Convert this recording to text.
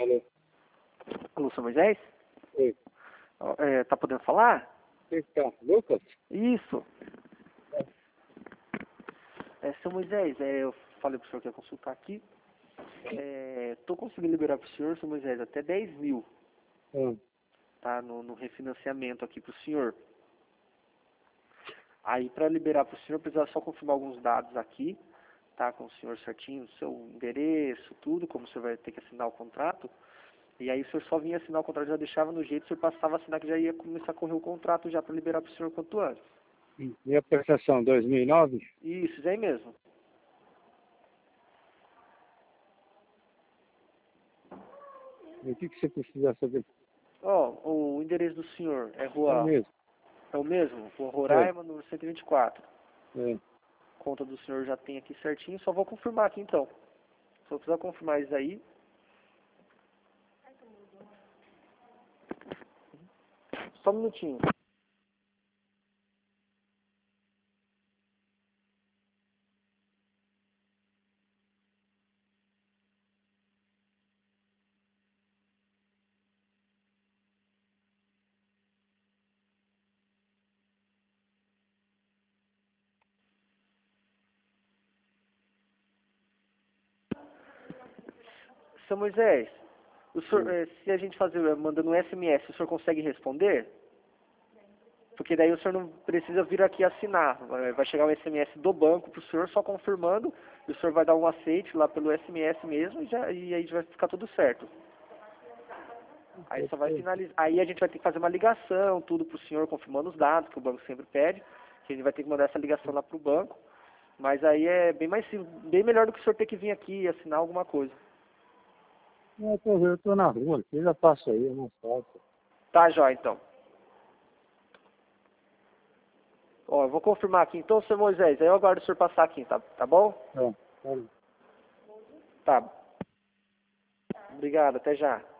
Alô? Alô, seu Moisés? Oi. Tá podendo falar? Quem tá? Lucas? Isso. Seu Moisés, eu falei pro senhor que ia consultar aqui. Tô conseguindo liberar pro senhor, seu Moisés, até 10 mil, tá? No refinanciamento aqui pro senhor. Aí, para liberar pro senhor, precisa só confirmar alguns dados aqui, tá? Com o senhor certinho, seu endereço, tudo, como o senhor vai ter que assinar o contrato. E aí o senhor só vinha assinar o contrato, já deixava no jeito, o senhor passava a assinar que já ia começar a correr o contrato já para liberar pro senhor quanto antes. E a prestação, 2009? Isso, isso aí mesmo. E o que você precisa saber? O endereço do senhor é É rua... mesmo? É o mesmo? Rua Roraima, número 124. É. Conta do senhor já tem aqui certinho, só vou confirmar aqui então. Só precisa confirmar isso aí. Só um minutinho. Seu Moisés, o senhor, se a gente mandando um SMS, o senhor consegue responder? Porque daí o senhor não precisa vir aqui assinar. Vai chegar um SMS do banco para o senhor só confirmando, e o senhor vai dar um aceite lá pelo SMS mesmo e aí vai ficar tudo certo. Aí só vai finalizar. Aí a gente vai ter que fazer uma ligação, tudo para o senhor confirmando os dados, que o banco sempre pede, que a gente vai ter que mandar essa ligação lá para o banco. Mas aí é bem mais simples, bem melhor do que o senhor ter que vir aqui e assinar alguma coisa. Eu tô na rua aqui, já passo aí, eu não falta. Tá, jóia, então. Eu vou confirmar aqui então, seu Moisés. Aí eu aguardo o senhor passar aqui, tá bom? Tá. Tá. Obrigado, até já.